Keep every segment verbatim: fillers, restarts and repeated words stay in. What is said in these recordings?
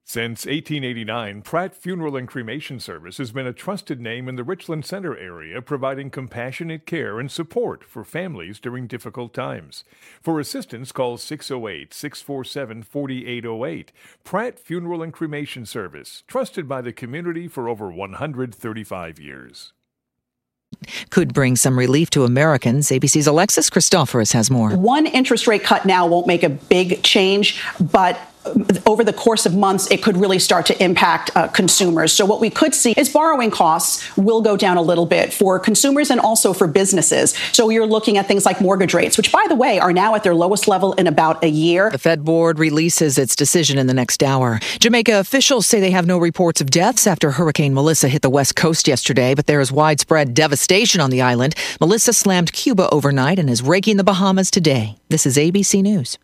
Since eighteen eighty-nine, Pratt Funeral and Cremation Service has been a trusted name in the Richland Center area, providing compassionate care and support for families during difficult times. For assistance, call six oh eight, six four seven, four eight oh eight. Pratt Funeral and Cremation Service, trusted by the community for over one hundred thirty-five years. Could bring some relief to Americans. A B C's Alexis Christoforous has more. One interest rate cut now won't make a big change, but over the course of months, it could really start to impact uh, consumers. So what we could see is borrowing costs will go down a little bit for consumers and also for businesses. So you're looking at things like mortgage rates, which, by the way, are now at their lowest level in about a year. The Fed board releases its decision in the next hour. Jamaica officials say they have no reports of deaths after Hurricane Melissa hit the west coast yesterday, but there is widespread devastation on the island. Melissa slammed Cuba overnight and is raking the Bahamas today. This is A B C News.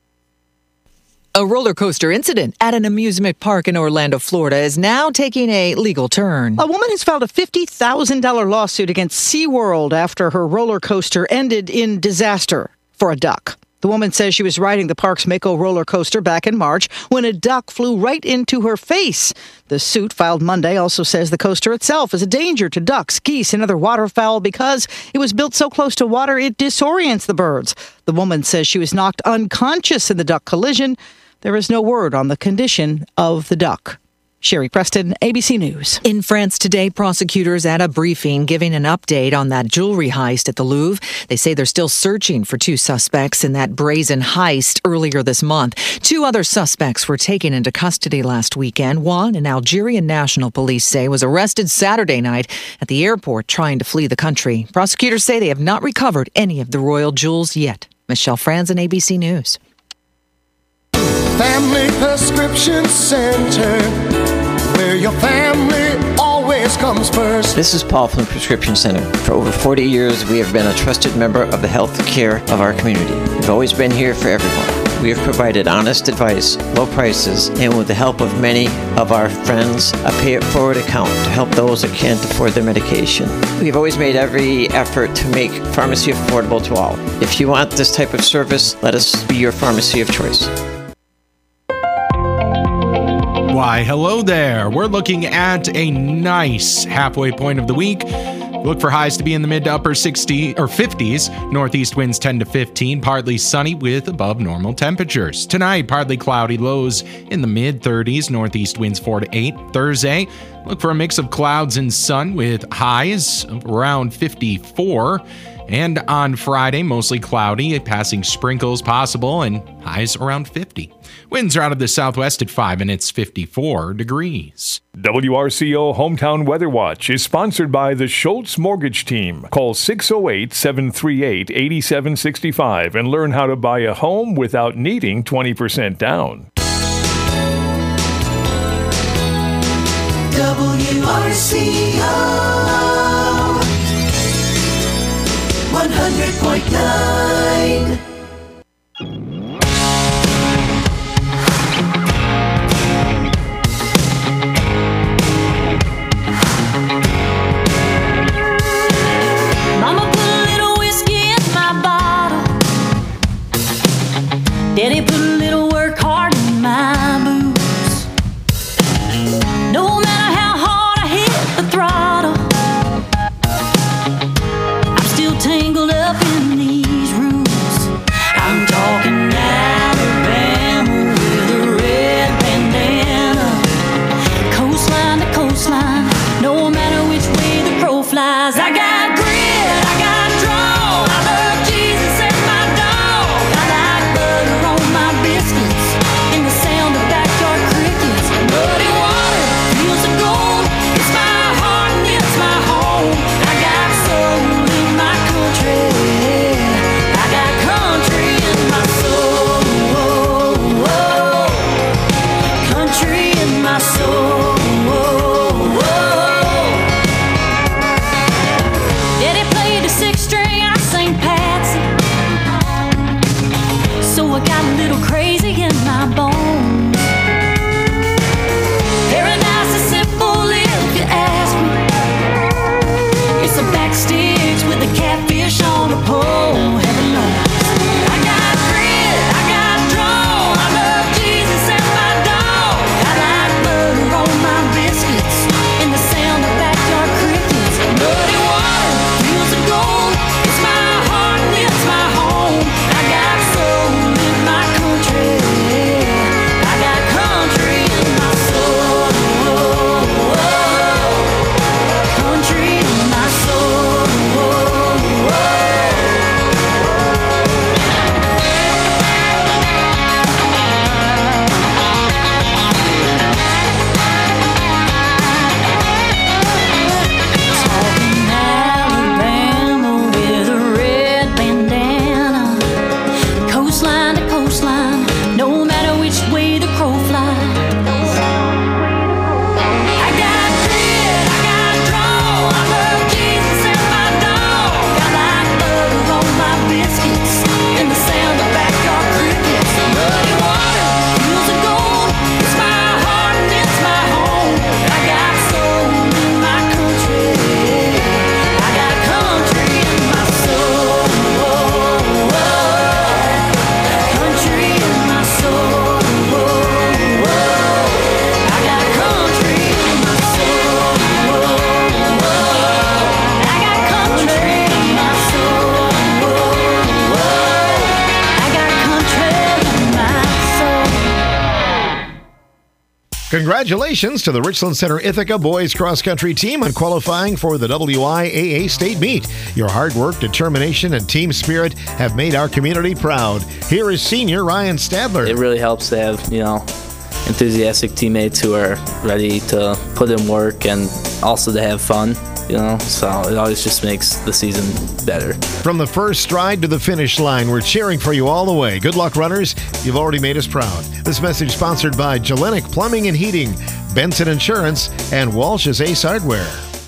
A roller coaster incident at an amusement park in Orlando, Florida is now taking a legal turn. A woman has filed a fifty thousand dollars lawsuit against SeaWorld after her roller coaster ended in disaster for a duck. The woman says she was riding the park's Mako roller coaster back in March when a duck flew right into her face. The suit filed Monday also says the coaster itself is a danger to ducks, geese, and other waterfowl because it was built so close to water it disorients the birds. The woman says she was knocked unconscious in the duck collision. There is no word on the condition of the duck. Sherry Preston, A B C News. In France today, prosecutors at a briefing giving an update on that jewelry heist at the Louvre. They say they're still searching for two suspects in that brazen heist earlier this month. Two other suspects were taken into custody last weekend. One, an Algerian national police say, was arrested Saturday night at the airport trying to flee the country. Prosecutors say they have not recovered any of the royal jewels yet. Michelle Franzen, A B C News. Family Prescription Center, where your family always comes first. This is Paul from the Prescription Center. For over forty years, we have been a trusted member of the health care of our community. We've always been here for everyone. We have provided honest advice, low prices, and with the help of many of our friends, a pay-it-forward account to help those that can't afford their medication. We've always made every effort to make pharmacy affordable to all. If you want this type of service, let us be your pharmacy of choice. Why, hello there. We're looking at a nice halfway point of the week. Look for highs to be in the mid to upper sixties or fifties. Northeast winds ten to fifteen, partly sunny with above normal temperatures. Tonight, partly cloudy, lows in the mid thirties. Northeast winds four to eight. Thursday, look for a mix of clouds and sun with highs around fifty-four. And on Friday, mostly cloudy, passing sprinkles possible, and highs around fifty. Winds are out of the southwest at five, and it's fifty-four degrees. W R C O Hometown Weather Watch is sponsored by the Schultz Mortgage Team. Call six oh eight, seven three eight, eight seven six five and learn how to buy a home without needing twenty percent down. W R C O one hundred point nine. Mama put a little whiskey in my bottle. Daddy put a little work hard in my boots. No matter how hard I hit the throttle, I'm still tangled up in these roots. I'm talking Alabama with a red bandana, coastline to coastline, no matter which way the crow flies. I got grit, I got draw, I love Jesus and my dog. I like butter on my biscuits and the sound of backyard crickets. Muddy water feels the gold, it's my heart and it's my home. I got soul in my country, I got country in my soul, country in my soul. Daddy played the sixth string, I sang Patsy, so I got a little crazy in my bones. Paradise is simple if you ask me. It's a back sticks with a catfish on a pole. Heaven knows. I got grit, I got draw, I love Jesus and my dog. I like Congratulations to the Richland Center Ithaca boys cross-country team on qualifying for the W I A A State Meet. Your hard work, determination, and team spirit have made our community proud. Here is senior Ryan Stadler. It really helps to have, you know, enthusiastic teammates who are ready to put in work and also to have fun. You know, so it always just makes the season better. From the first stride to the finish line, we're cheering for you all the way. Good luck, runners. You've already made us proud. This message sponsored by Jelenic Plumbing and Heating, Benson Insurance, and Walsh's Ace Hardware.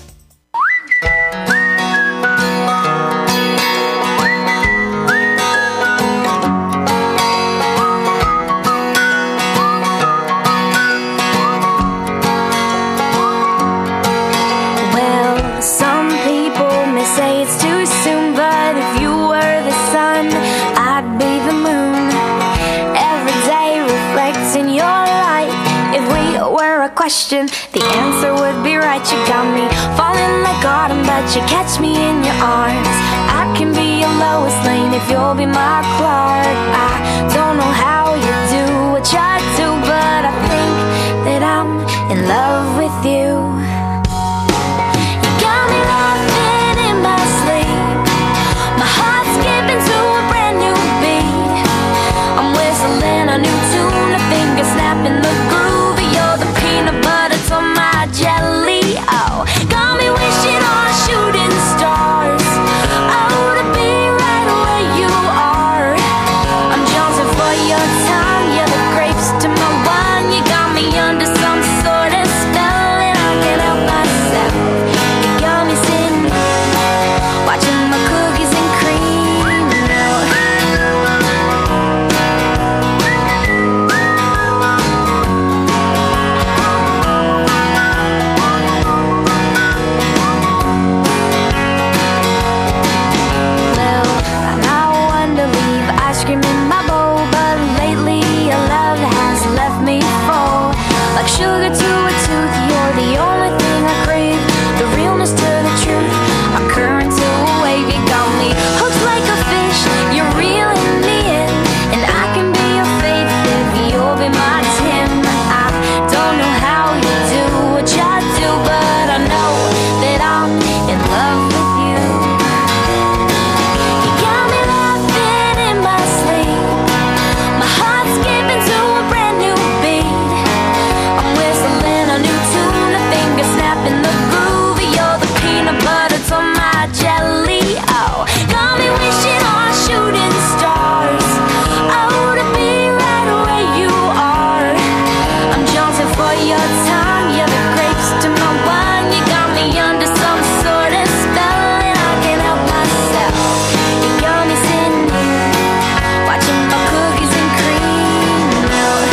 Question, the answer would be right. You got me falling like autumn, but you catch me in your arms. I can be your Lois Lane if you'll be my Clark. I don't know how you do what you do, but I think that I'm in love with you. You got me laughing in my sleep, my heart's skipping to a brand new beat. I'm whistling a new tune, a finger snapping the groove. You're the peanut butter to my jelly. Oh, got me wishing on shooting stars. Oh, to be right where you are. I'm jonesing for your tongue. You're the grapes to my wine. You got me under some sort of spell, and I can't help myself. You got me sitting, watching my cookies and cream melt. Sugar to a tooth, you're the only thing I crave. The realness to the truth, a current to a wave. You got me hooked like a fish, you're reeling me in, and I can be your faith if you'll be my Tim. I don't know how you do what you do, but I know that I'm in love with you. You got me laughing in my sleep, my heart's skipping to a brand new beat. I'm whistling a new tune, a finger snapping the groove. You're the peanut butter to my jelly. Oh, got me wishing on shooting stars. Oh, to be right where you are. I'm jonesing for your tongue. You're the grapes to my wine. You got me under some sort of spell, and I can't help myself. You got me sitting here, watching my cookies and cream melt.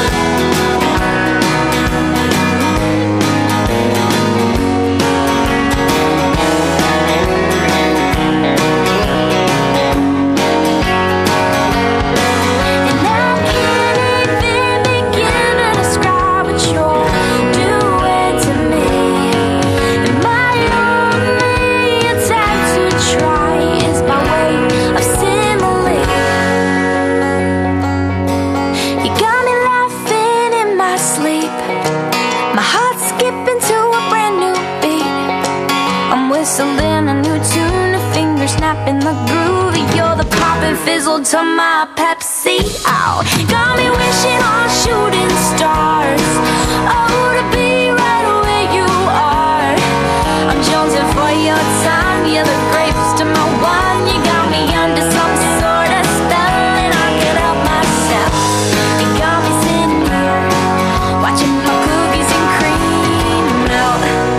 Whistling a new tune, a finger snapping the groove. You're the pop and fizzle to my Pepsi. Ow, got me wishing on shooting stars. Oh, to be right where you are. I'm jonesing for your time. You're the grapes to my wine. You got me under some sort of spell, and I can't help myself. You got me sitting here, watching my cookies and cream melt.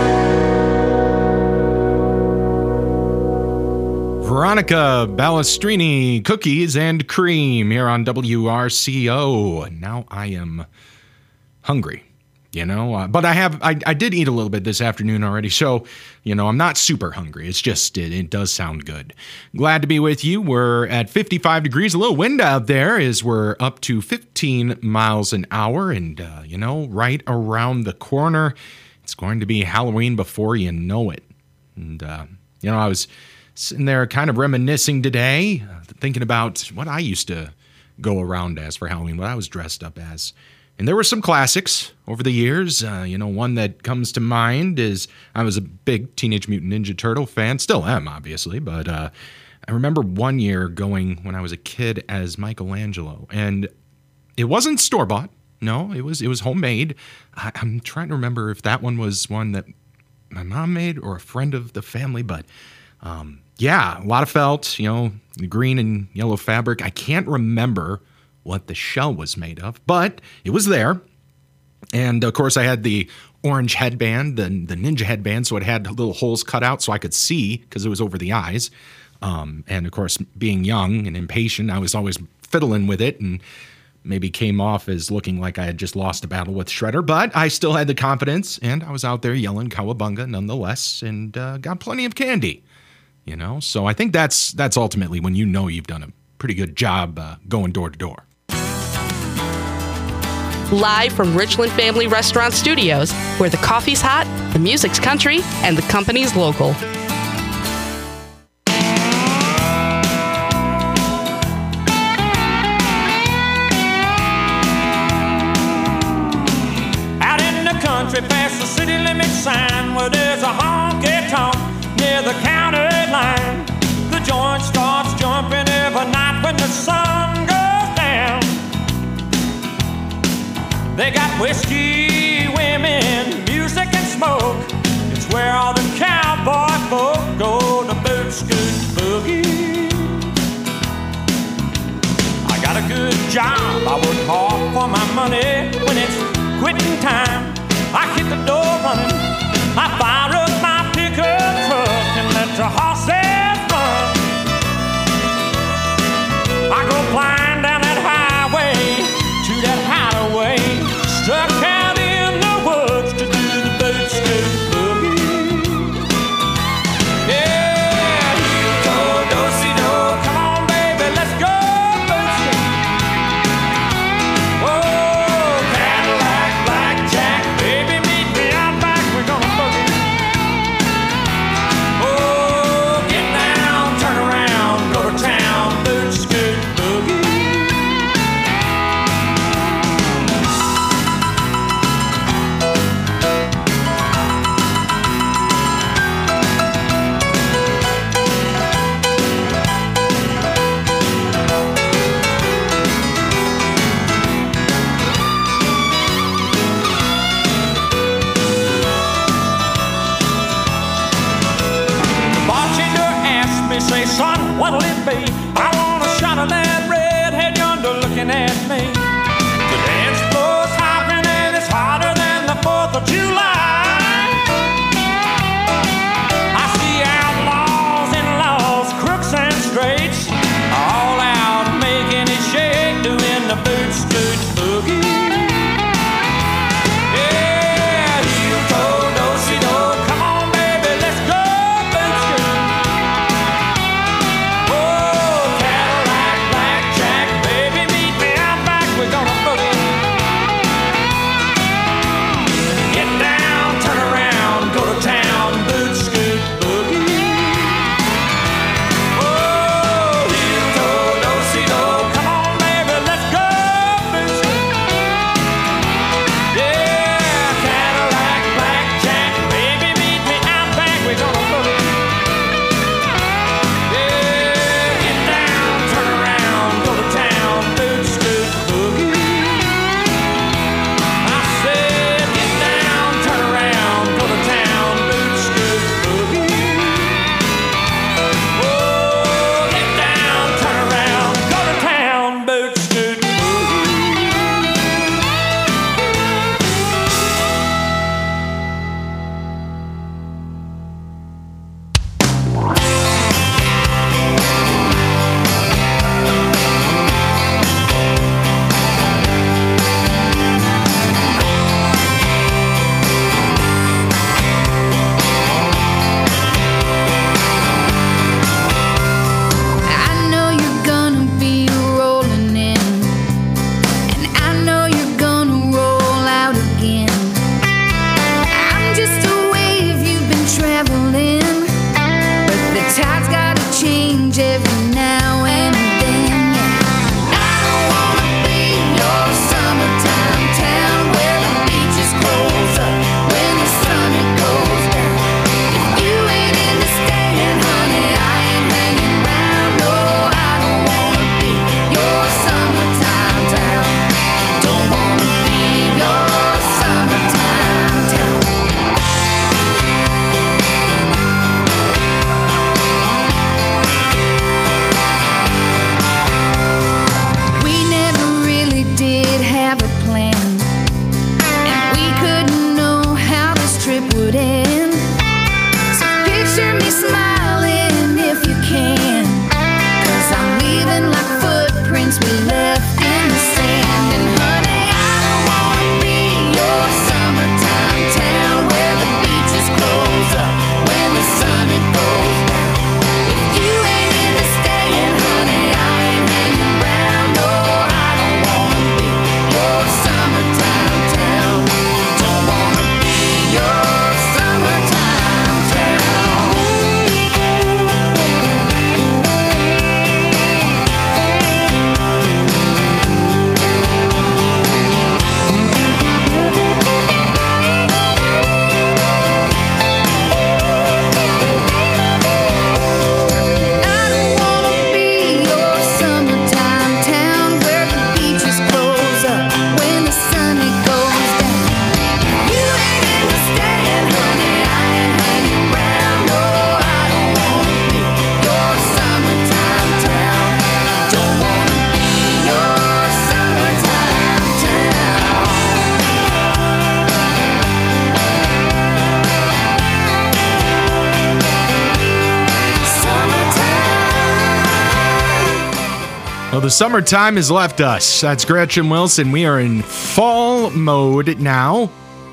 Veronica Balestrini, Cookies and Cream, here on W R C O. Now I am hungry, you know, uh, but I have, I, I did eat a little bit this afternoon already, so, you know, I'm not super hungry. It's just, it, it does sound good. Glad to be with you. We're at fifty-five degrees, a little wind out there as we're up to fifteen miles an hour, and, uh, you know, right around the corner, it's going to be Halloween before you know it. And, uh, you know, I was sitting there kind of reminiscing today, thinking about what I used to go around as for Halloween, what I was dressed up as. And there were some classics over the years. Uh, you know, one that comes to mind is I was a big Teenage Mutant Ninja Turtle fan. Still am, obviously. But uh, I remember one year going when I was a kid as Michelangelo. And it wasn't store-bought. No, it was it was homemade. I, I'm trying to remember if that one was one that my mom made or a friend of the family. But um, yeah, a lot of felt, you know, the green and yellow fabric. I can't remember what the shell was made of, but it was there. And of course I had the orange headband, the, the ninja headband, so it had little holes cut out so I could see because it was over the eyes. Um, and of course, being young and impatient, I was always fiddling with it and maybe came off as looking like I had just lost a battle with Shredder, but I still had the confidence and I was out there yelling Cowabunga nonetheless and uh, got plenty of candy, you know? So I think that's, that's ultimately when you know you've done a pretty good job uh, going door to door. Live from Richland Family Restaurant Studios, where the coffee's hot, the music's country, and the company's local. Out in the country past the city limit sign, where there's a honky-tonk near the county line. The joint starts jumping every night when the sun goes down. They got whiskey, women, music and smoke. It's where all the cowboy folk go to boot scoot boogie. I got a good job, I work hard for my money. When it's quitting time, I hit the door running. I fire up my pickup truck and let the horses run. I go flying down that highway to that hideaway, stuck out in the woods to do the boot scoot boogie. Yeah, do do si do, come on baby, let's go boot scoot. Oh, Cadillac Well, the summertime has left us. That's Gretchen Wilson. We are in fall mode now.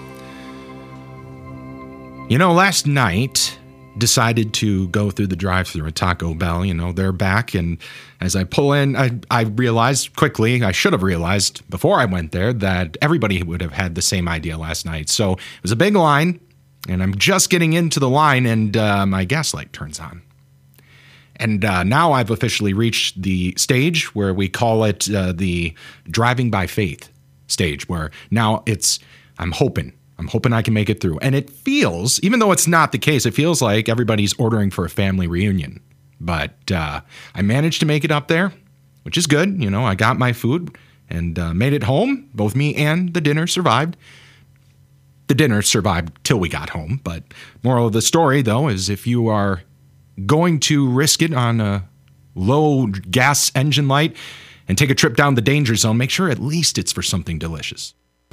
You know, last night, decided to go through the drive-thru at Taco Bell. You know, they're back, and as I pull in, I, I realized quickly, I should have realized before I went there, that everybody would have had the same idea last night. So it was a big line, and I'm just getting into the line, and uh, my gas light turns on. And uh, now I've officially reached the stage where we call it uh, the driving by faith stage, where now it's, I'm hoping, I'm hoping I can make it through. And it feels, even though it's not the case, it feels like everybody's ordering for a family reunion. But uh, I managed to make it up there, which is good. You know, I got my food and uh, made it home. Both me and the dinner survived. The dinner survived till we got home. But moral of the story, though, is if you are going to risk it on a low gas engine light and take a trip down the danger zone, make sure at least it's for something delicious.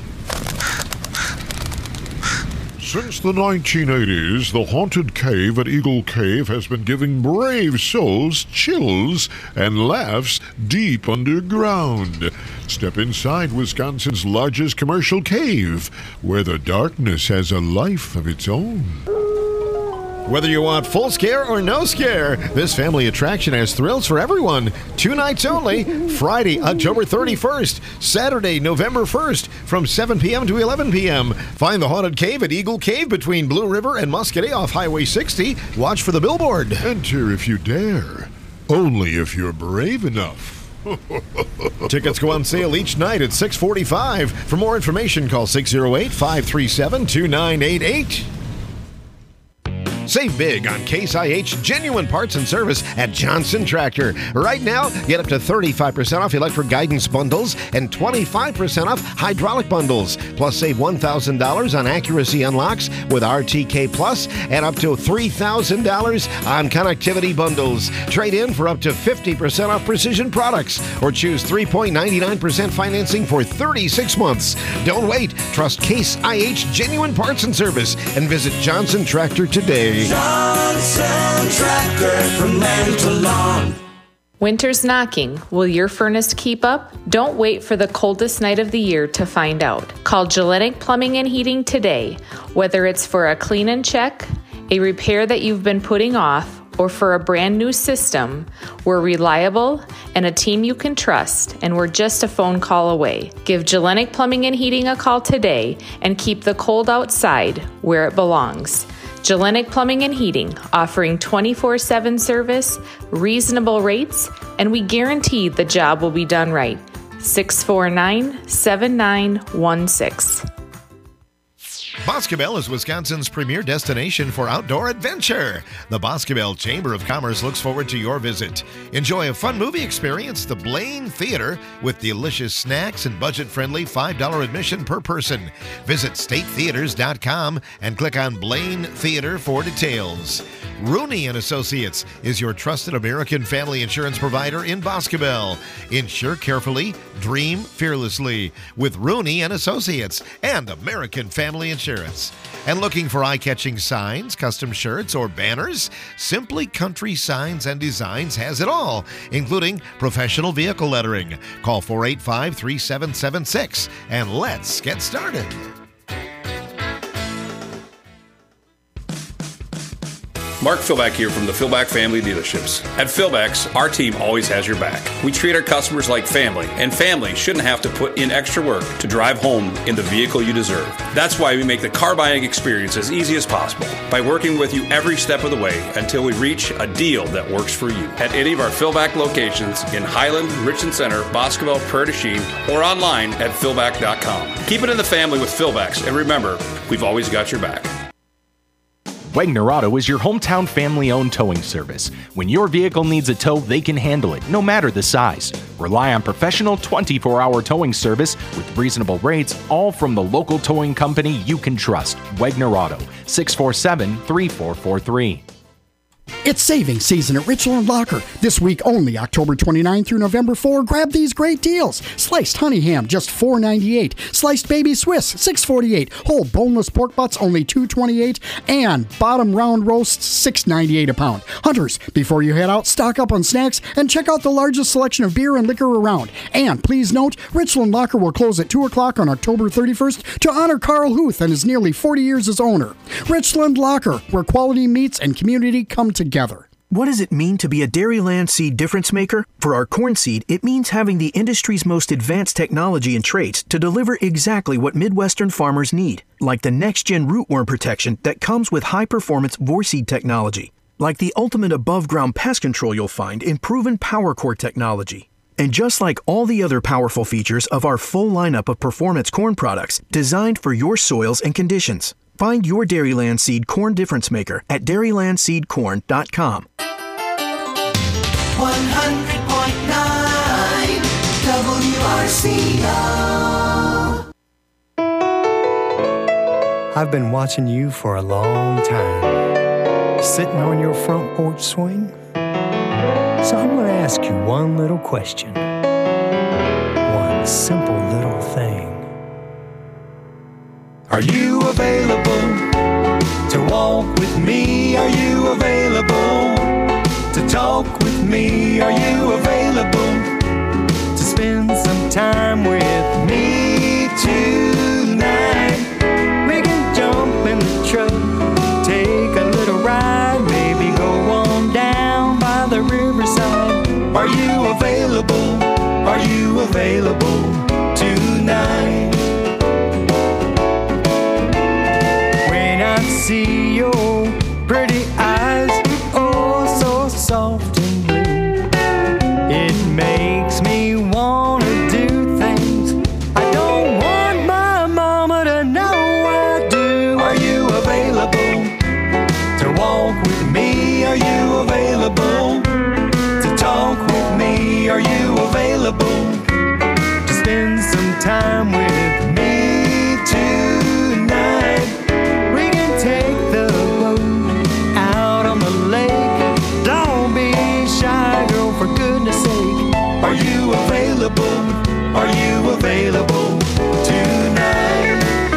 Since the nineteen eighties, the haunted cave at Eagle Cave has been giving brave souls chills and laughs deep underground. Step inside Wisconsin's largest commercial cave, where the darkness has a life of its own. Whether you want full scare or no scare, this family attraction has thrills for everyone. Two nights only, Friday, October thirty-first, Saturday, November first, from seven p.m. to eleven p.m. Find the haunted cave at Eagle Cave between Blue River and Muscadet off Highway sixty. Watch for the billboard. Enter if you dare. Only if you're brave enough. Tickets go on sale each night at six forty-five. For more information, call six oh eight, five three seven, two nine eight eight. Save big on Case I H genuine parts and service at Johnson Tractor. Right now, get up to thirty-five percent off electric guidance bundles and twenty-five percent off hydraulic bundles. Plus, save one thousand dollars on accuracy unlocks with R T K Plus and up to three thousand dollars on connectivity bundles. Trade in for up to fifty percent off precision products or choose three point nine nine percent financing for thirty-six months. Don't wait. Trust Case I H genuine parts and service and visit Johnson Tractor today. Johnson Tractor from land to lawn. Winter's knocking. Will your furnace keep up? Don't wait for the coldest night of the year to find out. Call Gellenic Plumbing and Heating today. Whether it's for a clean and check, a repair that you've been putting off, or for a brand new system, we're reliable and a team you can trust, and we're just a phone call away. Give Gellenic Plumbing and Heating a call today and keep the cold outside where it belongs. Gellenic Plumbing and Heating, offering twenty-four seven service, reasonable rates, and we guarantee the job will be done right. six four nine, seven nine one six. Boscobel is Wisconsin's premier destination for outdoor adventure. The Boscobel Chamber of Commerce looks forward to your visit. Enjoy a fun movie experience, the Blaine Theater, with delicious snacks and budget-friendly five dollars admission per person. Visit state theaters dot com and click on Blaine Theater for details. Rooney and Associates is your trusted American family insurance provider in Boscobel. Insure carefully, dream fearlessly with Rooney and Associates and American Family Insurance. And looking for eye-catching signs, custom shirts, or banners? Simply Country Signs and Designs has it all, including professional vehicle lettering. Call four eight five, three seven seven six and let's get started. Mark Philback here from the Philback Family Dealerships. At Philback's, our team always has your back. We treat our customers like family, and family shouldn't have to put in extra work to drive home in the vehicle you deserve. That's why we make the car buying experience as easy as possible by working with you every step of the way until we reach a deal that works for you. At any of our Philback locations in Highland, Richland Center, Boscobel, Prairie du Chien, or online at philback dot com. Keep it in the family with Philbacks, and remember, we've always got your back. Wegner Auto is your hometown family-owned towing service. When your vehicle needs a tow, they can handle it, no matter the size. Rely on professional twenty-four hour towing service with reasonable rates, all from the local towing company you can trust. Wegner Auto, six four seven, three four four three. It's savings season at Richland Locker. This week only, October twenty-ninth through November fourth. Grab these great deals. Sliced honey ham, just four ninety-eight. Sliced baby Swiss, six forty-eight. Whole boneless pork butts, only two twenty-eight. And bottom round roasts, six ninety-eight a pound. Hunters, before you head out, stock up on snacks and check out the largest selection of beer and liquor around. And please note, Richland Locker will close at two o'clock on October thirty-first to honor Carl Huth and his nearly forty years as owner. Richland Locker, where quality meets and community come together. What does it mean to be a Dairyland seed difference maker? For our corn seed, it means having the industry's most advanced technology and traits to deliver exactly what Midwestern farmers need, like the next-gen rootworm protection that comes with high-performance Vorseed technology, like the ultimate above-ground pest control you'll find in proven PowerCore technology. And just like all the other powerful features of our full lineup of performance corn products designed for your soils and conditions. Find your Dairyland Seed corn difference maker at dairyland seed corn dot com. one hundred point nine W R C O. I've been watching you for a long time, sitting on your front porch swing. So I'm going to ask you one little question, one simple little thing. Are you available to walk with me? Are you available to talk with me? Are you available to spend some time with me tonight? We can jump in the truck, take a little ride, maybe go on down by the riverside. Are you available? Are you available tonight? See your pretty eyes, oh so soft and blue. It makes me wanna do things I don't want my mama to know I do. Are you available to walk with me? Are you available to talk with me? Are you available to spend some time with me tonight? Take the boat out on the lake. Don't be shy, girl, for goodness sake. Are you available? Are you available tonight?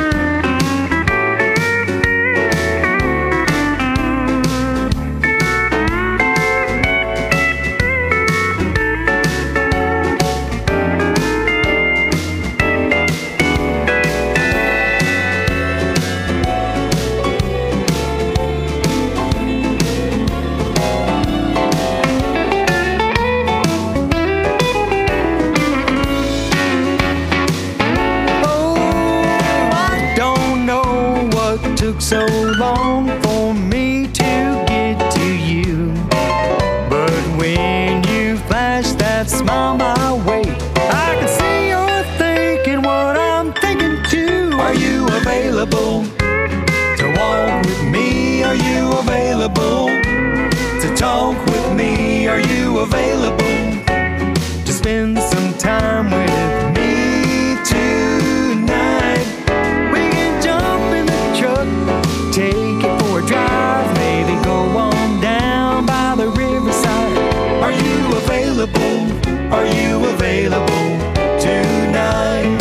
Took so long for me to get to you, but when you flash that smile my way, I can see you're thinking what I'm thinking too. Are you available to walk with me? Are you available to talk with me? Are you available to spend some time with me tonight? We can jump in the truck, take it for a drive, maybe go on down by the riverside. Are you available? Are you available tonight?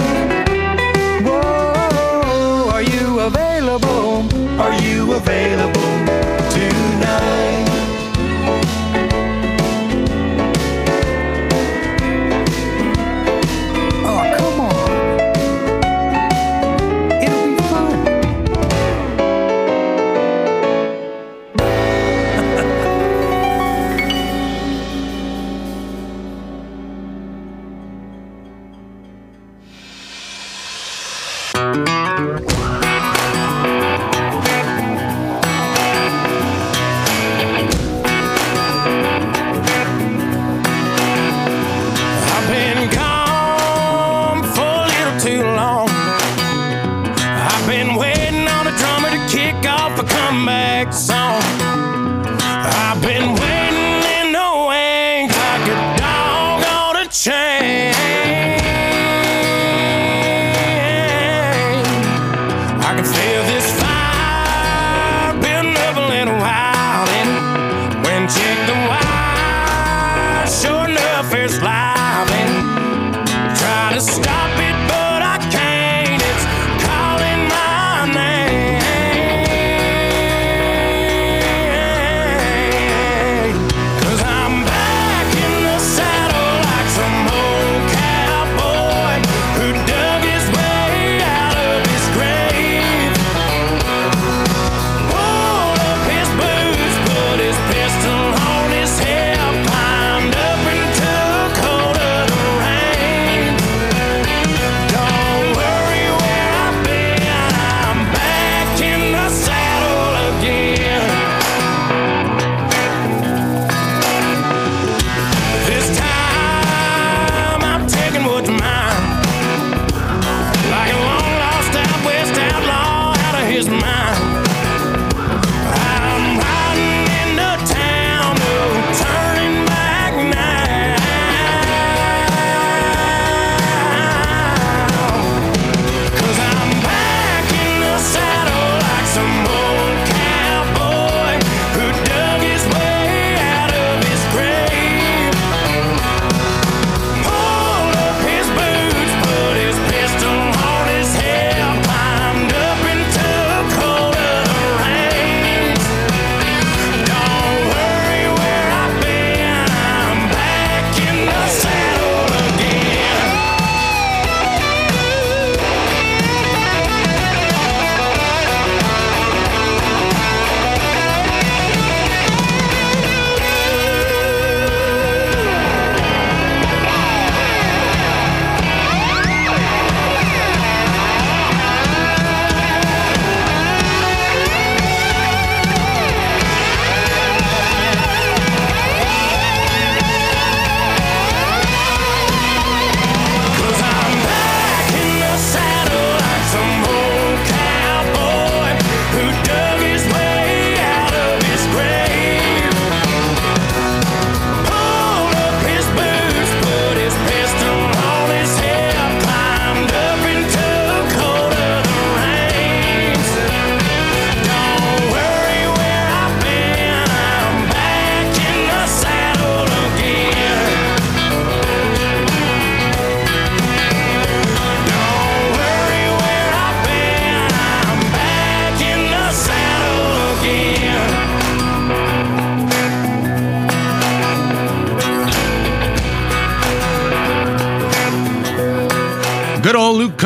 Whoa, are you available? Are you available tonight? Oh, come on. It'll be fun. I've been gone for a little too long. I've been waiting on a drummer to kick off a comeback song. I've been waiting in the wings like a dog on a chain. I can feel this fire building up a little while, and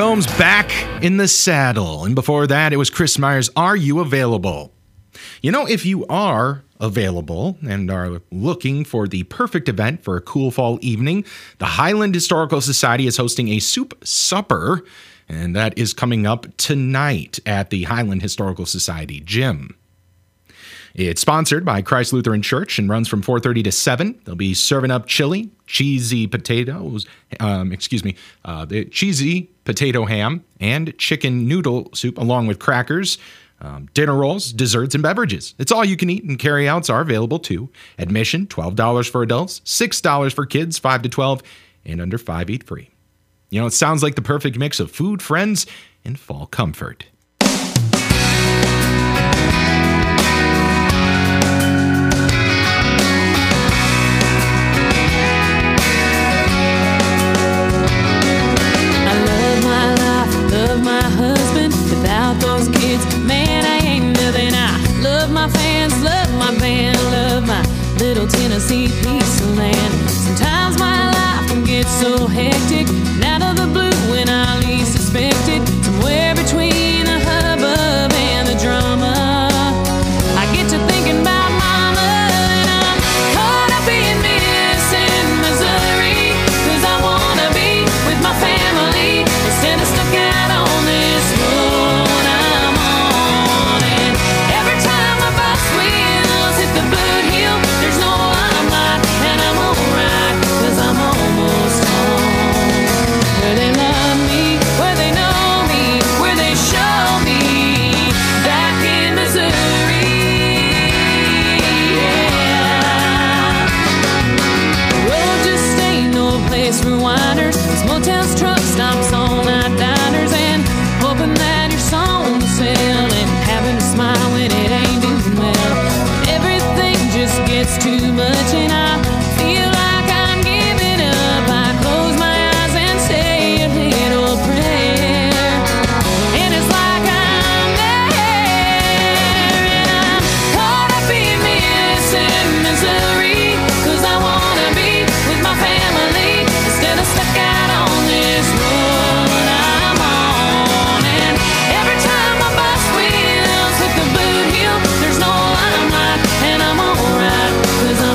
Gomes, Back in the Saddle. And before that, it was Chris Myers, Are You Available? You know, if you are available and are looking for the perfect event for a cool fall evening, the Highland Historical Society is hosting a soup supper, and that is coming up tonight at the Highland Historical Society gym. It's sponsored by Christ Lutheran Church and runs from four thirty to seven. They'll be serving up chili, cheesy potatoes, um, excuse me, uh, the cheesy potato ham and chicken noodle soup along with crackers, um, dinner rolls, desserts, and beverages. It's all you can eat, and carryouts are available too. Admission, twelve dollars for adults, six dollars for kids, five to twelve, and under five eat free. You know, it sounds like the perfect mix of food, friends, and fall comfort. Tennessee piece of land. Sometimes my life can get so hectic, and out of the blue when I least expect it, somewhere between the hubbub and the drama, I get to thinking about mama, and I'm caught up in missing Missouri, 'cause I wanna be with my family instead of stuck out on this road I'm on. And every time my bus wheels hit the boot hill, there's no and I'm alright, 'cause I'm almost home. Where they love me, where they know me, where they show me, back in Missouri, yeah. The road just ain't no place for whiners. This motels, truck stops, all-night diners, and hoping that your song will sell, and having to smile when it ain't doing well. Everything just gets too much, and I feel like I'm giving up. I close my eyes and say a little prayer, and it's like I'm there, and I'm caught up in missing Missouri, 'cause I wanna be with my family instead of stuck out on this road I'm on. And every time my bus wheels hit the boot hill, there's no limelight, and I'm alright, 'cause I'm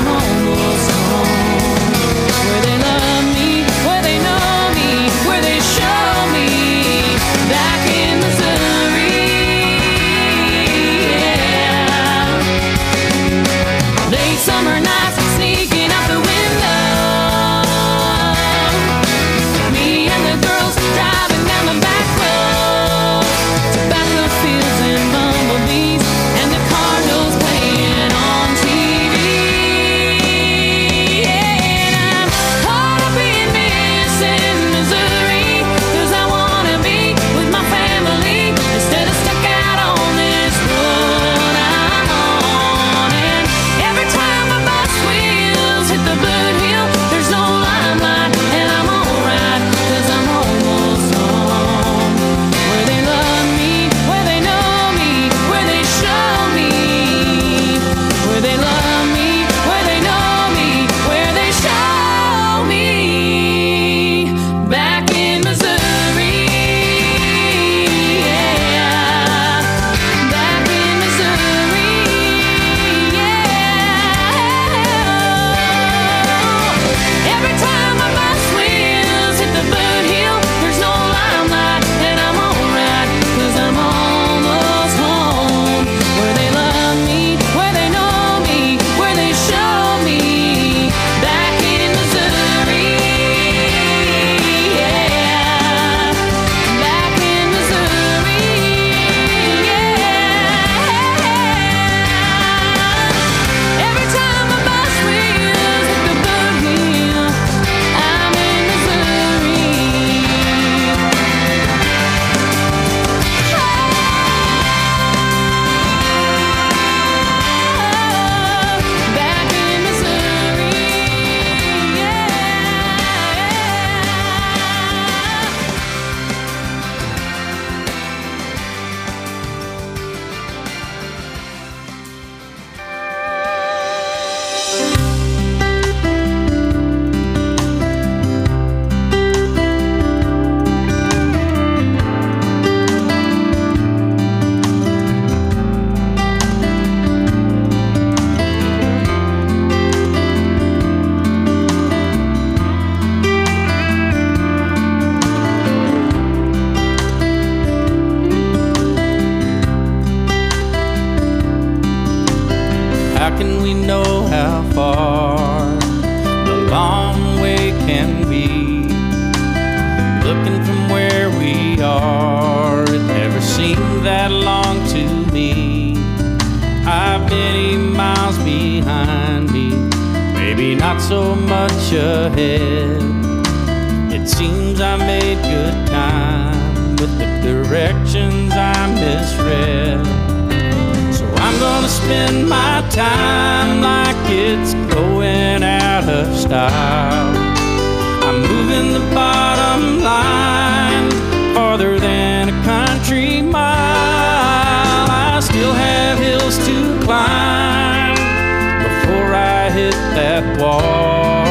how can we know how far the long way can be? Looking from where we are, it never seemed that long to me. I've many miles behind me, maybe not so much ahead. It seems I made good time with the directions I misread. So I'm gonna spend my time like it's going out of style. I'm moving the bottom line farther than a country mile. I still have hills to climb before I hit that wall.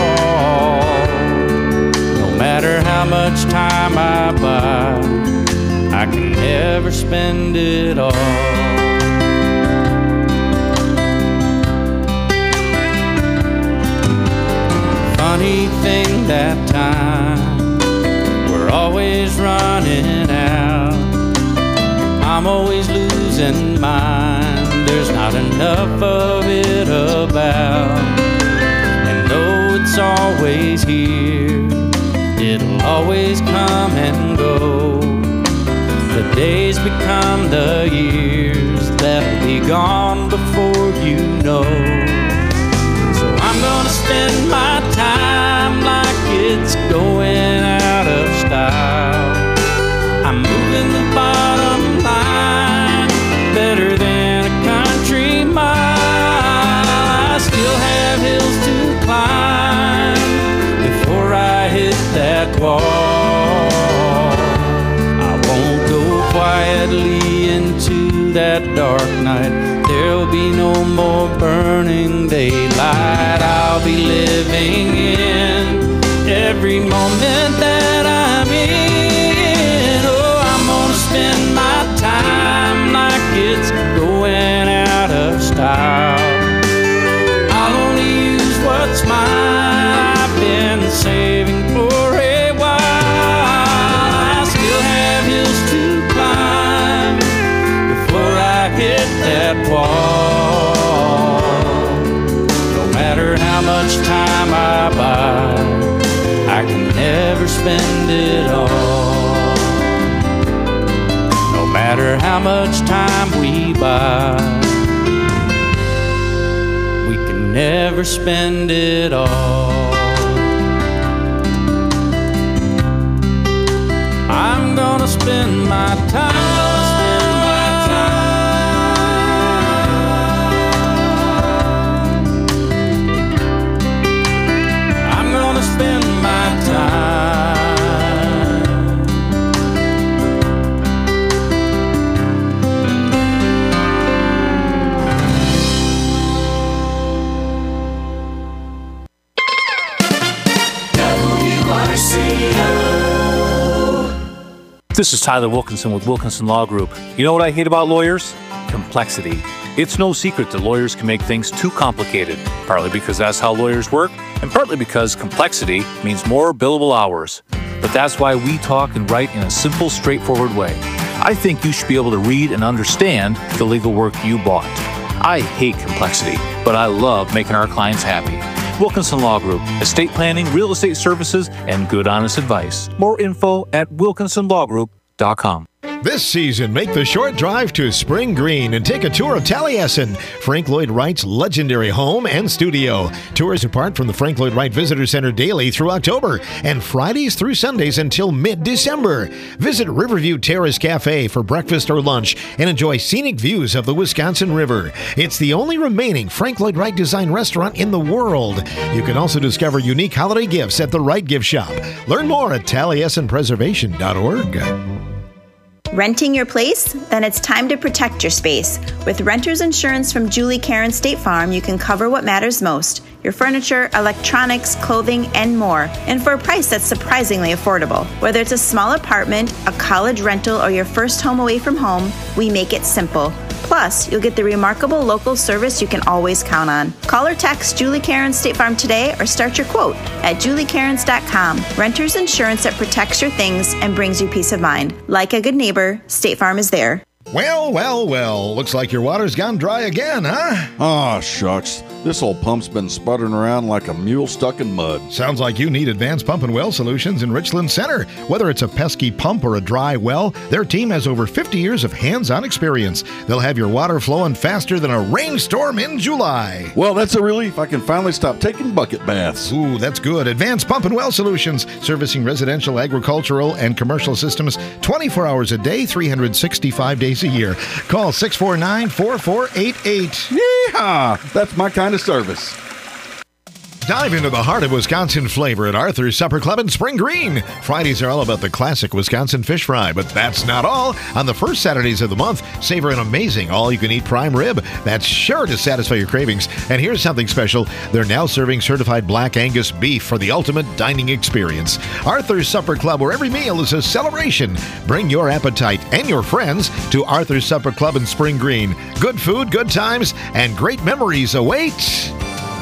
No matter how much time I buy, I can never spend it all. Funny thing that time, we're always running out. I'm always losing mine, there's not enough of it about. And though it's always here, it'll always come and go. The days become the years that'll be gone before you know. So I'm gonna spend my time like it's going out of style. I'm moving the bottom line better than a country mile. I still have hills to climb before I hit that wall. I won't go quietly into that dark night. There'll be no more burning daylight. I'll be living in every moment that I'm in. Oh, I'm gonna spend my time like it's going out of style. I'll only use what's mine, I've been saving for a while. I still have hills to climb before I hit that wall. No matter how much time I buy, I can never spend it all. No matter how much time we buy, we can never spend it all. I'm gonna spend my time. Spend my time. W R C O. This is Tyler Wilkinson with Wilkinson Law Group. You know what I hate about lawyers? Complexity. It's no secret that lawyers can make things too complicated, partly because that's how lawyers work, and partly because complexity means more billable hours. But that's why we talk and write in a simple, straightforward way. I think you should be able to read and understand the legal work you bought. I hate complexity, but I love making our clients happy. Wilkinson Law Group, estate planning, real estate services, and good honest advice. More info at wilkinson law group dot com. This season, make the short drive to Spring Green and take a tour of Taliesin, Frank Lloyd Wright's legendary home and studio. Tours depart from the Frank Lloyd Wright Visitor Center daily through October and Fridays through Sundays until mid-December. Visit Riverview Terrace Cafe for breakfast or lunch and enjoy scenic views of the Wisconsin River. It's the only remaining Frank Lloyd Wright design restaurant in the world. You can also discover unique holiday gifts at the Wright Gift Shop. Learn more at taliesin preservation dot org. Renting your place? Then it's time to protect your space. With renter's insurance from Julie Karen State Farm, you can cover what matters most: your furniture, electronics, clothing, and more, and for a price that's surprisingly affordable. Whether it's a small apartment, a college rental, or your first home away from home, we make it simple. Plus, you'll get the remarkable local service you can always count on. Call or text Julie Karen State Farm today or start your quote at julie karens dot com. Renter's insurance that protects your things and brings you peace of mind. Like a good neighbor, State Farm is there. Well, well, well. Looks like your water's gone dry again, huh? Ah, shucks. This old pump's been sputtering around like a mule stuck in mud. Sounds like you need Advanced Pump and Well Solutions in Richland Center. Whether it's a pesky pump or a dry well, their team has over fifty years of hands-on experience. They'll have your water flowing faster than a rainstorm in July. Well, that's a relief. I can finally stop taking bucket baths. Ooh, that's good. Advanced Pump and Well Solutions, servicing residential, agricultural, and commercial systems twenty-four hours a day, three hundred sixty-five days a year. Call six four nine, four four eight eight. Yeehaw! That's my kind of service. Dive into the heart of Wisconsin flavor at Arthur's Supper Club in Spring Green. Fridays are all about the classic Wisconsin fish fry, but that's not all. On the first Saturdays of the month, savor an amazing all-you-can-eat prime rib that's sure to satisfy your cravings. And here's something special. They're now serving certified Black Angus beef for the ultimate dining experience. Arthur's Supper Club, where every meal is a celebration. Bring your appetite and your friends to Arthur's Supper Club in Spring Green. Good food, good times, and great memories await.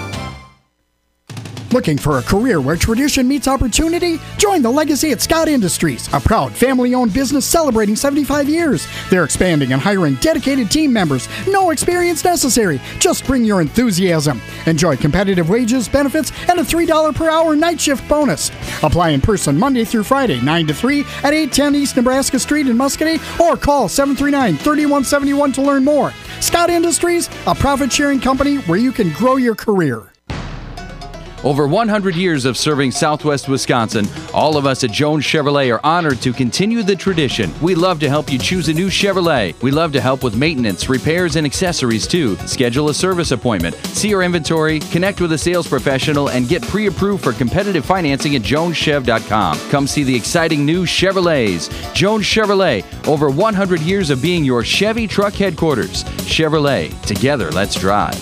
Looking for a career where tradition meets opportunity? Join the legacy at Scott Industries, a proud family-owned business celebrating seventy-five years. They're expanding and hiring dedicated team members. No experience necessary. Just bring your enthusiasm. Enjoy competitive wages, benefits, and a three dollars per hour night shift bonus. Apply in person Monday through Friday, nine to three at eight ten East Nebraska Street in Muscatine, or call seven three nine, three one seven one to learn more. Scott Industries, a profit-sharing company where you can grow your career. Over one hundred years of serving Southwest Wisconsin, all of us at Jones Chevrolet are honored to continue the tradition. We love to help you choose a new Chevrolet. We love to help with maintenance, repairs, and accessories too. Schedule a service appointment, see our inventory, connect with a sales professional, and get pre-approved for competitive financing at jones chev dot com. Come see the exciting new Chevrolets. Jones Chevrolet, over one hundred years of being your Chevy truck headquarters. Chevrolet, together let's drive.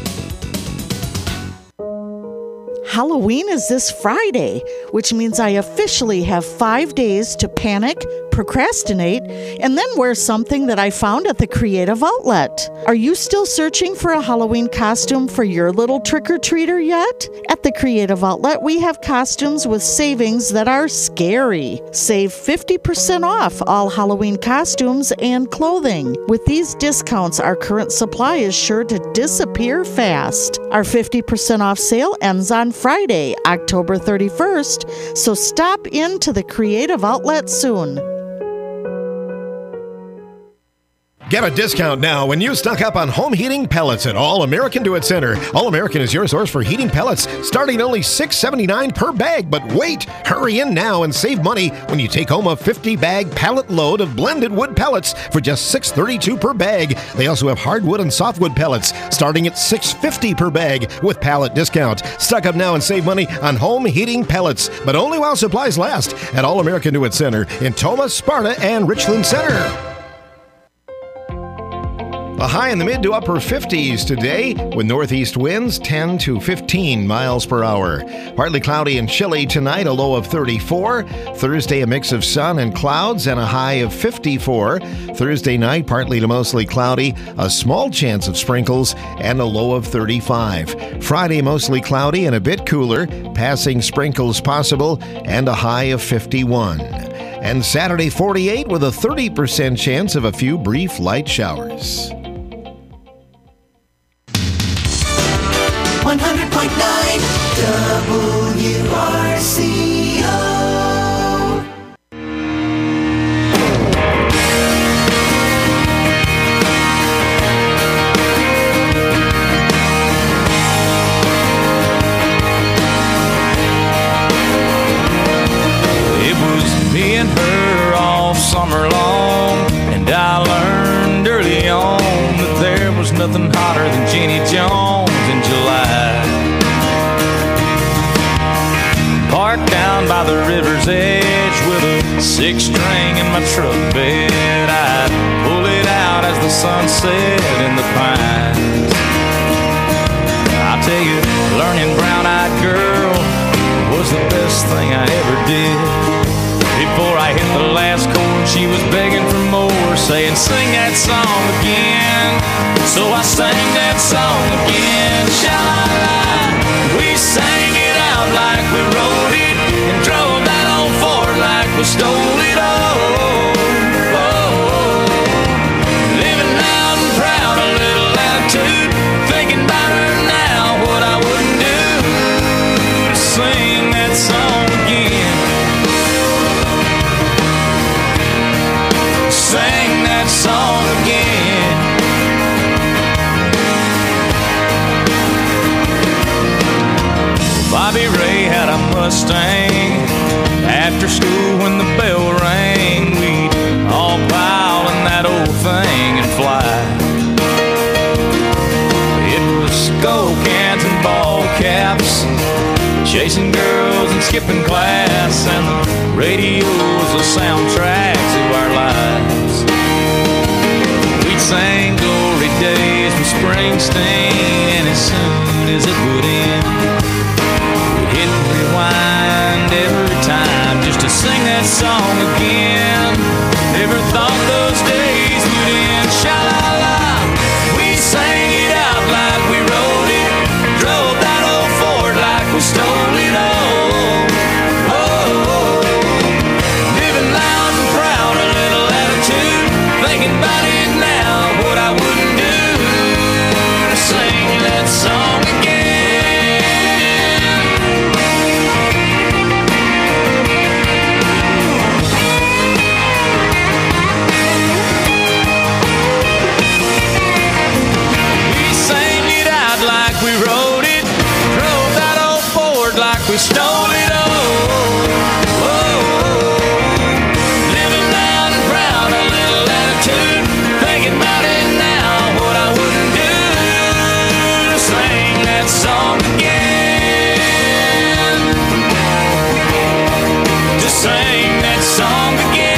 Halloween is this Friday, which means I officially have five days to panic, procrastinate, and then wear something that I found at the Creative Outlet. Are you still searching for a Halloween costume for your little trick-or-treater yet? At the Creative Outlet, we have costumes with savings that are scary. Save fifty percent off all Halloween costumes and clothing. With these discounts, our current supply is sure to disappear fast. Our fifty percent off sale ends on Friday, October thirty-first, so stop into the Creative Outlet soon. Get a discount now when you stock up on home heating pellets at All American Do It Center. All American is your source for heating pellets, starting at only six dollars and seventy-nine cents per bag. But wait, hurry in now and save money when you take home a fifty bag pallet load of blended wood pellets for just six dollars and thirty-two cents per bag. They also have hardwood and softwood pellets, starting at six dollars and fifty cents per bag with pallet discount. Stock up now and save money on home heating pellets, but only while supplies last at All American Do It Center in Tomah, Sparta, and Richland Center. A high in the mid to upper fifties today with northeast winds ten to fifteen miles per hour. Partly cloudy and chilly tonight, a low of thirty-four. Thursday, a mix of sun and clouds and a high of fifty-four. Thursday night, partly to mostly cloudy, a small chance of sprinkles and a low of thirty-five. Friday, mostly cloudy and a bit cooler, passing sprinkles possible and a high of fifty-one. And Saturday, forty-eight with a thirty percent chance of a few brief light showers. one hundred point nine W R C O. It was me and her all summer long, and I learned early on that there was nothing hotter than Jenny Jones in July. Parked down by the river's edge with a six string in my truck bed, I'd pull it out as the sun set in the pines. I tell you, learning Brown-Eyed Girl was the best thing I ever did. Before I hit the last chord, she was begging for more, saying, sing that song again. So I sang that song again. Sha-la-la, we sang it out like we wrote it, and drove that old Ford like we stole it. Oh, oh, oh. chasing girls and skipping class, and the radio was the soundtrack to our lives. We'd sing Glory Days from Springsteen, and as soon as it would end, we'd hit rewind every time just to sing that song again. Never thought those days would end. Sha-la-la, we sang it out like we wrote it, drove that old Ford like we stole it all. Oh, living loud and proud, a little attitude, thinking about it now, what I wouldn't do to sing that song again. We rode it, drove that old Ford like we stole it all. Whoa, living loud and proud, a little attitude, thinking about it now, what I wouldn't do to sing that song again. To sing that song again.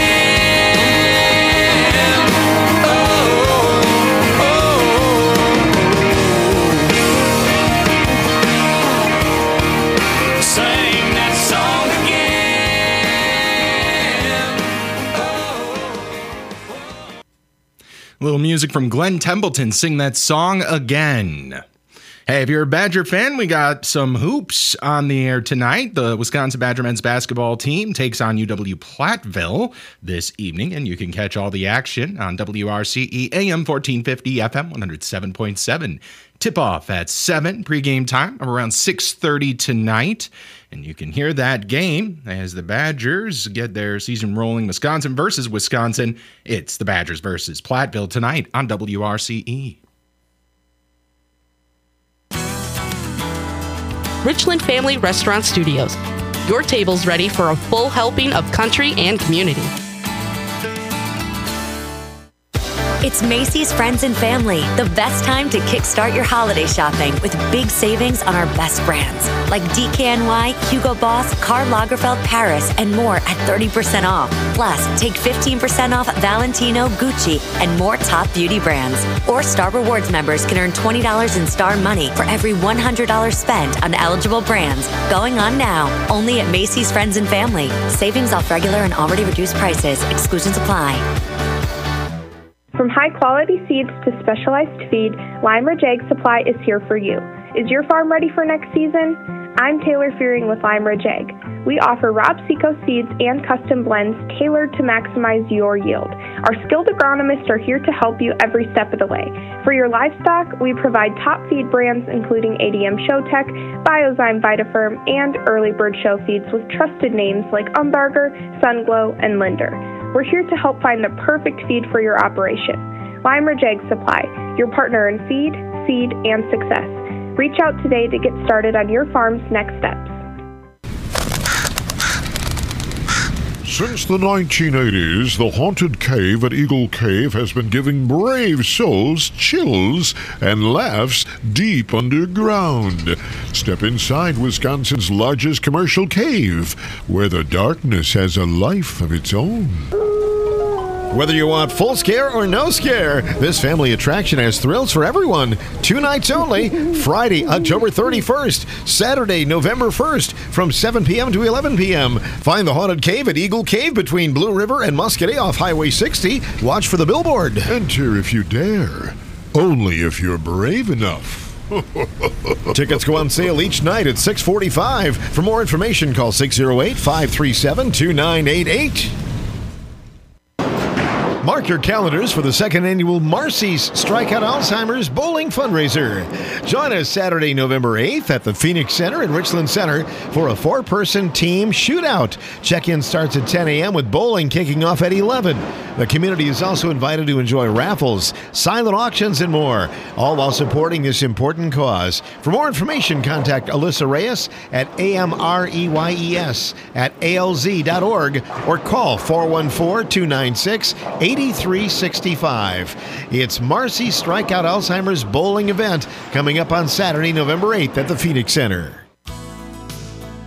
A little music from Glenn Templeton, Sing That Song Again. Hey, if you're a Badger fan, we got some hoops on the air tonight. The Wisconsin Badger men's basketball team takes on U W Platteville this evening, and you can catch all the action on W R C E A M fourteen fifty, F M one oh seven point seven. Tip-off at seven, pregame time of around six thirty tonight. And you can hear that game as the Badgers get their season rolling. Wisconsin versus Wisconsin. It's the Badgers versus Platteville tonight on W R C E. Richland Family Restaurant Studios. Your table's ready for a full helping of country and community. It's Macy's Friends and Family, the best time to kickstart your holiday shopping with big savings on our best brands like D K N Y, Hugo Boss, Karl Lagerfeld Paris, and more at thirty percent off. Plus, take fifteen percent off Valentino, Gucci, and more top beauty brands. Or Star Rewards members can earn twenty dollars in Star Money for every one hundred dollars spent on eligible brands. Going on now, only at Macy's Friends and Family. Savings off regular and already reduced prices. Exclusions apply. From high-quality seeds to specialized feed, Lime Ridge Ag Supply is here for you. Is your farm ready for next season? I'm Taylor Fearing with Lime Ridge Ag. We offer Rob Seco seeds and custom blends tailored to maximize your yield. Our skilled agronomists are here to help you every step of the way. For your livestock, we provide top feed brands including A D M Showtech, Biozyme Vitaferm, and Early Bird Show feeds with trusted names like Umbarger, Sunglow, and Linder. We're here to help find the perfect feed for your operation. Lime Ridge Ag Supply, your partner in feed, seed, and success. Reach out today to get started on your farm's next steps. Since the nineteen eighties, the haunted cave at Eagle Cave has been giving brave souls chills and laughs deep underground. Step inside Wisconsin's largest commercial cave, where the darkness has a life of its own. Whether you want full scare or no scare, this family attraction has thrills for everyone. Two nights only, Friday, October thirty-first, Saturday, November first, from seven p.m. to eleven p.m. Find the haunted cave at Eagle Cave between Blue River and Muscatee off Highway sixty. Watch for the billboard. Enter if you dare. Only if you're brave enough. Tickets go on sale each night at six forty-five. For more information, call six oh eight, five three seven, two nine eight eight. Mark your calendars for the second annual Marcy's Strikeout Alzheimer's Bowling Fundraiser. Join us Saturday, November eighth at the Phoenix Center in Richland Center for a four-person team shootout. Check-in starts at ten a.m. with bowling kicking off at eleven. The community is also invited to enjoy raffles, silent auctions, and more, all while supporting this important cause. For more information, contact Alyssa Reyes at A M R E Y E S at A L Z dot org or call four one four, two nine six, eight three six five. It's Marcy's Strikeout Alzheimer's Bowling event coming up on Saturday, November eighth at the Phoenix Center.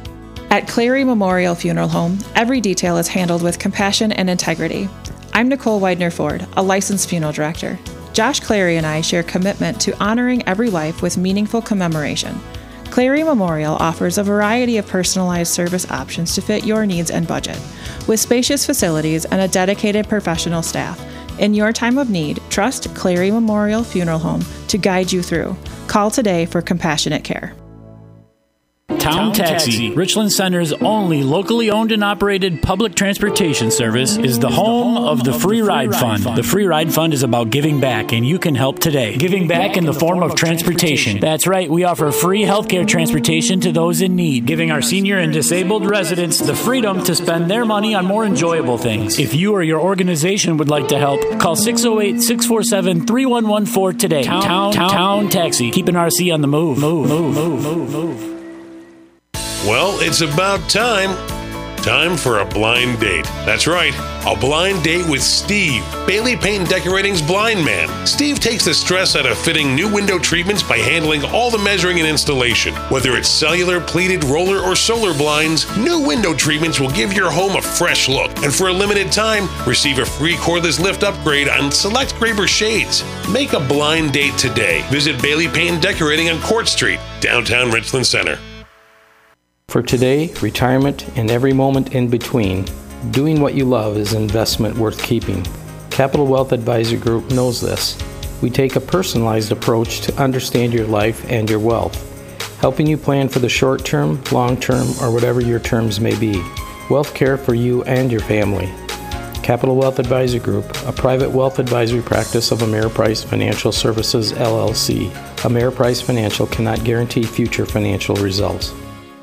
At Clary Memorial Funeral Home, every detail is handled with compassion and integrity. I'm Nicole Widener-Ford, a licensed funeral director. Josh Clary and I share commitment to honoring every life with meaningful commemoration. Clary Memorial offers a variety of personalized service options to fit your needs and budget. With spacious facilities and a dedicated professional staff, in your time of need, trust Clary Memorial Funeral Home to guide you through. Call today for compassionate care. Town Taxi, Richland Center's only locally owned and operated public transportation service, is the home of the Free Ride Fund. The Free Ride Fund is about giving back, and you can help today. Giving back in the form of transportation. That's right, we offer free healthcare transportation to those in need, giving our senior and disabled residents the freedom to spend their money on more enjoyable things. If you or your organization would like to help, call six oh eight, six four seven, three one one four today. Town, Town, Town, Town Taxi, keeping R C on the move. Move, move, move, move, move. Well, it's about time. Time for a blind date. That's right, a blind date with Steve, Bailey Paint and Decorating's blind man. Steve takes the stress out of fitting new window treatments by handling all the measuring and installation. Whether it's cellular, pleated, roller, or solar blinds, new window treatments will give your home a fresh look. And for a limited time, receive a free cordless lift upgrade on select Graber shades. Make a blind date today. Visit Bailey Paint and Decorating on Court Street, downtown Richland Center. For today, retirement, and every moment in between, doing what you love is an investment worth keeping. Capital Wealth Advisory Group knows this. We take a personalized approach to understand your life and your wealth, helping you plan for the short term, long term, or whatever your terms may be. Wealth care for you and your family. Capital Wealth Advisory Group, a private wealth advisory practice of Ameriprise Financial Services, L L C. Ameriprise Financial cannot guarantee future financial results.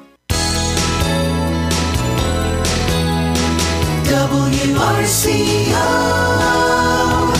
W R C O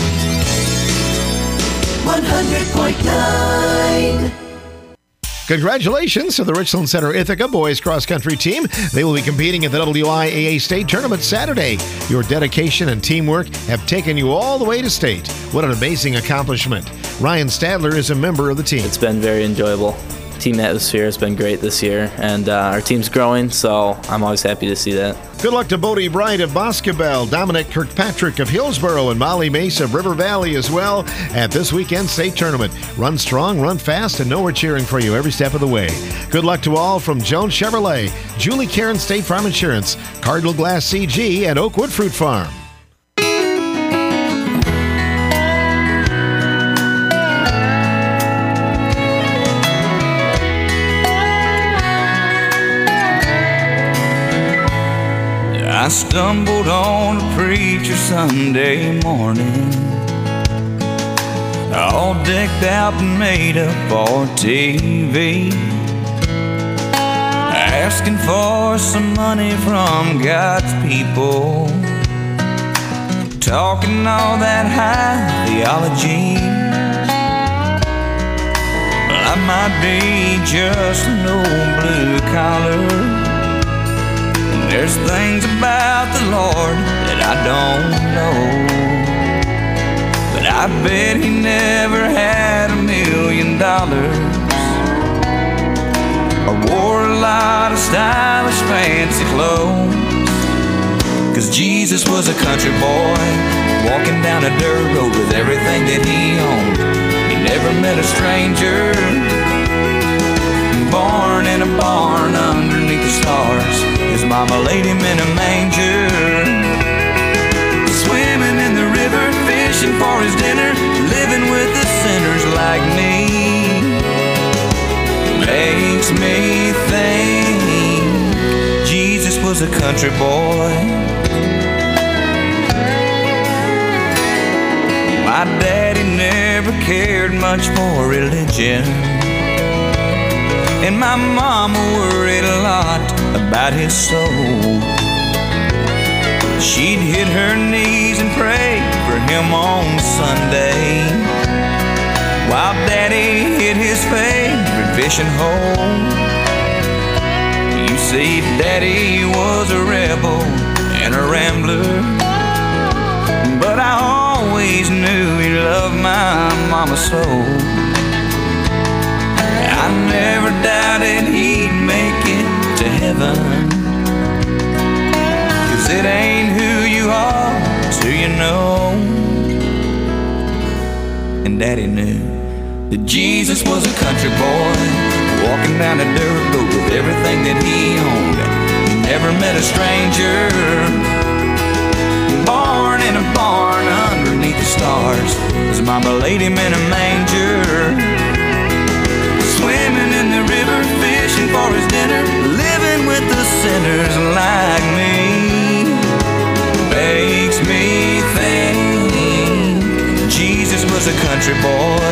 one hundred point nine. Congratulations to the Richland Center Ithaca boys cross country team. They will be competing at the W I A A State Tournament Saturday. Your dedication and teamwork have taken you all the way to state. What an amazing accomplishment. Ryan Stadler is a member of the team. It's been very enjoyable. Team atmosphere has been great this year, and uh, our team's growing, so I'm always happy to see that. Good luck to Bodie Bright of Boscobel, Dominic Kirkpatrick of Hillsboro, and Molly Mace of River Valley as well at this weekend's state tournament. Run strong, run fast, and know we're cheering for you every step of the way. Good luck to all from Jones Chevrolet, Julie Caron State Farm Insurance, Cardinal Glass C G, and Oakwood Fruit Farm. I stumbled on a preacher Sunday morning, all decked out and made up for T V, asking for some money from God's people, talking all that high theology. I might be just an old blue collar. There's things about the Lord that I don't know, but I bet he never had a million dollars or wore a lot of stylish fancy clothes. Cause Jesus was a country boy walking down a dirt road with everything that he owned. He never met a stranger, born in a barn underneath the stars. His mama laid him in a manger, swimming in the river, fishing for his dinner, living with the sinners like me. Makes me think Jesus was a country boy. My daddy never cared much for religion, and my mama worried a lot about his soul. She'd hit her knees and pray for him on Sunday, while Daddy hit his favorite fishing hole. You see, Daddy was a rebel and a rambler, but I always knew he loved my mama so. I never doubted he'd make it to heaven. know. And Daddy knew that Jesus was a country boy, walking down a dirt road with everything that he owned. He never met a stranger. Born in a barn underneath the stars, his mama laid him in a manger. Swimming in the river, fishing for his dinner, living with the sinners like me. Makes me think Jesus was a country boy.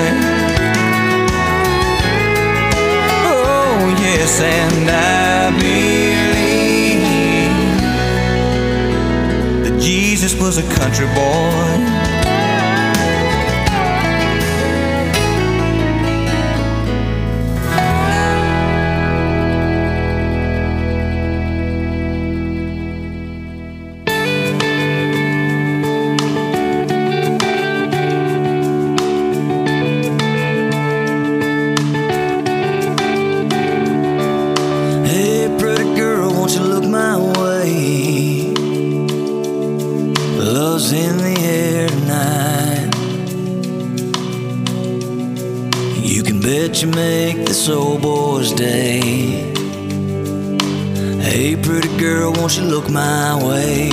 Oh yes, and I believe that Jesus was a country boy. In the air tonight, you can bet you make this old boy's day. Hey pretty girl, won't you look my way?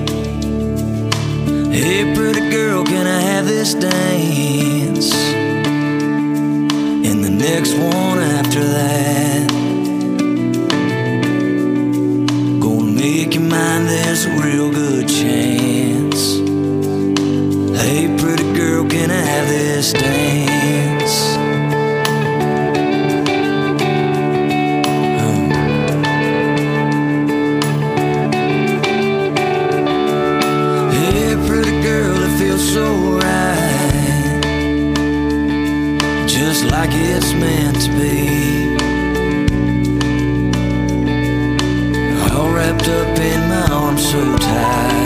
Hey pretty girl, can I have this dance? And the next one after that, gonna make you mine, there's a real good chance. Hey pretty girl, can I have this dance? Oh. Hey pretty girl, it feels so right, just like it's meant to be. All wrapped up in my arms so tight.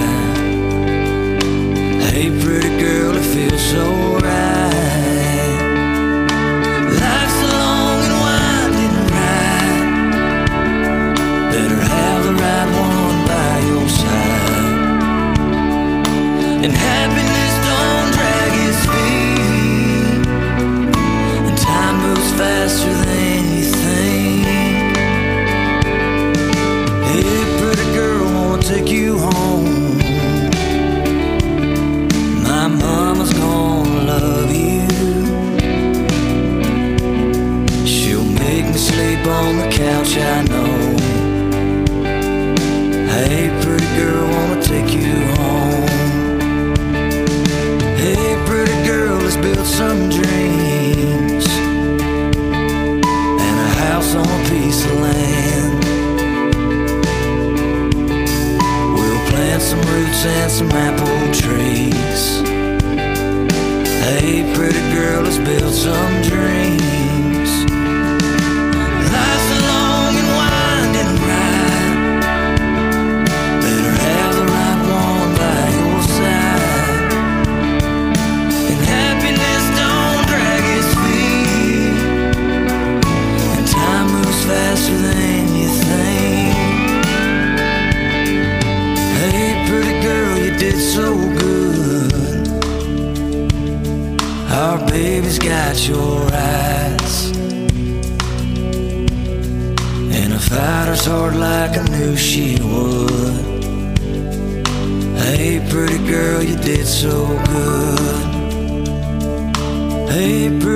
Hey pretty girl, it feels so right. Life's a long and winding ride. Better have the right one by your side. And happiness don't drag its feet, and time moves faster than you think. Hey pretty girl, wanna take you home. My mama's gonna love you. She'll make me sleep on the couch, I know. Hey pretty girl, wanna take you home. Hey pretty girl, let's build some dreams and a house on a piece of land. We'll plant some roots and some apple trees. Hey pretty girl, let's build some dreams. Life's a long and winding ride. Better have the right one by your side. And happiness don't drag its feet, and time moves faster than you think. Hey pretty girl, you did so good. Our baby's got your eyes, and a fighter's heart like I knew she would. Hey pretty girl, you did so good. Hey pretty